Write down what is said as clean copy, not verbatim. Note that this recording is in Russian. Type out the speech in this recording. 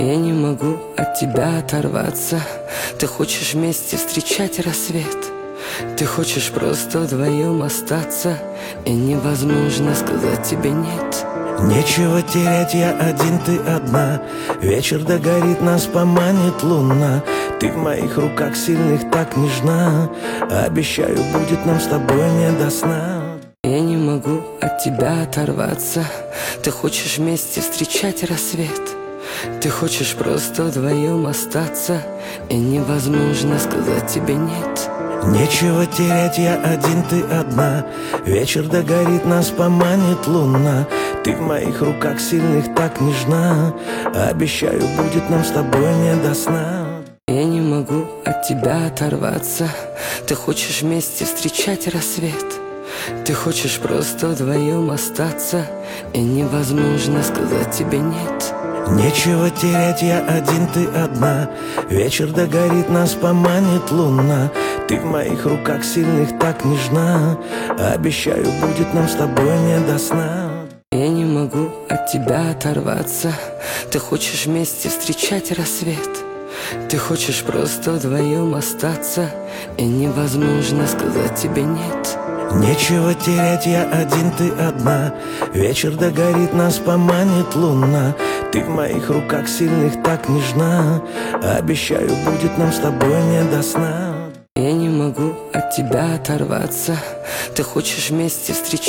Я не могу от тебя оторваться. Ты хочешь вместе встречать рассвет. Ты хочешь просто вдвоем остаться, и невозможно сказать тебе нет. Нечего терять, я один, ты одна. Вечер догорит, нас поманит луна. Ты в моих руках сильных так нежна. Обещаю, будет нам с тобой не до сна. Я не могу от тебя оторваться. Ты хочешь вместе встречать рассвет. Ты хочешь просто вдвоем остаться, и невозможно сказать тебе нет. Нечего терять, я один, ты одна. Вечер догорит, нас поманит луна. Ты в моих руках сильных так нежна. Обещаю, будет нам с тобой не до сна. Я не могу от тебя оторваться. Ты хочешь вместе встречать рассвет. Ты хочешь просто вдвоем остаться, и невозможно сказать тебе нет. Нечего терять, я один, ты одна. Вечер догорит, нас поманит луна. Ты в моих руках сильных так нежна. Обещаю, будет нам с тобой не до сна. Я не могу от тебя оторваться. Ты хочешь вместе встречать рассвет. Ты хочешь просто вдвоем остаться, и невозможно сказать тебе нет. Нечего терять, я один, ты одна. Вечер догорит, нас поманит луна. Ты в моих руках сильных так нежна. Обещаю, будет нам с тобой не до сна. Я не могу от тебя оторваться. Ты хочешь вместе встречать